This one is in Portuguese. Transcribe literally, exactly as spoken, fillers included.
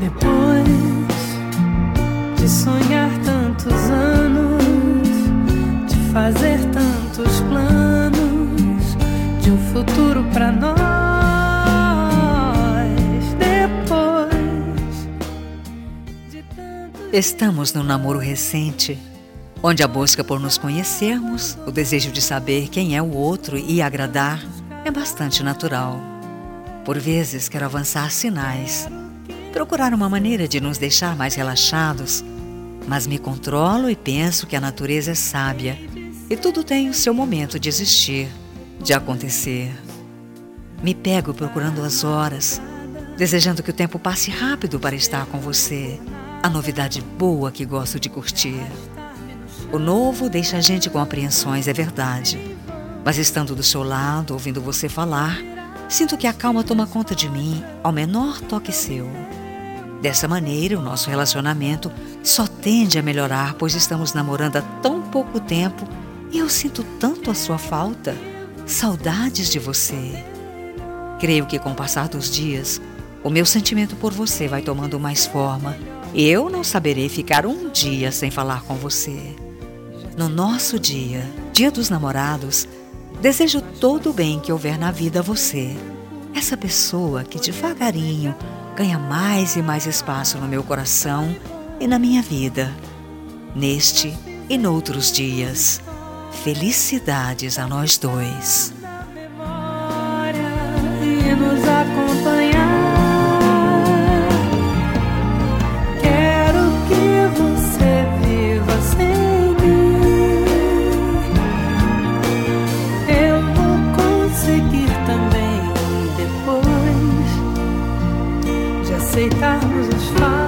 Depois de sonhar tantos anos, de fazer tantos planos, de um futuro pra nós. Depois de tantos... Estamos num namoro recente, onde a busca por nos conhecermos, o desejo de saber quem é o outro e agradar é bastante natural. Por vezes quero avançar sinais, procurar uma maneira de nos deixar mais relaxados, mas me controlo e penso que a natureza é sábia e tudo tem o seu momento de existir, de acontecer. Me pego procurando as horas, desejando que o tempo passe rápido para estar com você, a novidade boa que gosto de curtir. O novo deixa a gente com apreensões, é verdade, mas estando do seu lado, ouvindo você falar, sinto que a calma toma conta de mim ao menor toque seu. Dessa maneira, o nosso relacionamento só tende a melhorar, pois estamos namorando há tão pouco tempo e eu sinto tanto a sua falta, saudades de você. Creio que com o passar dos dias, o meu sentimento por você vai tomando mais forma e eu não saberei ficar um dia sem falar com você. No nosso dia, Dia dos Namorados, desejo todo o bem que houver na vida a você, essa pessoa que devagarinho ganha mais e mais espaço no meu coração e na minha vida, neste e noutros dias. Felicidades a nós dois. E nos acompanhar. Quero que você viva sem mim. Eu vou conseguir também depois de aceitarmos os fatos.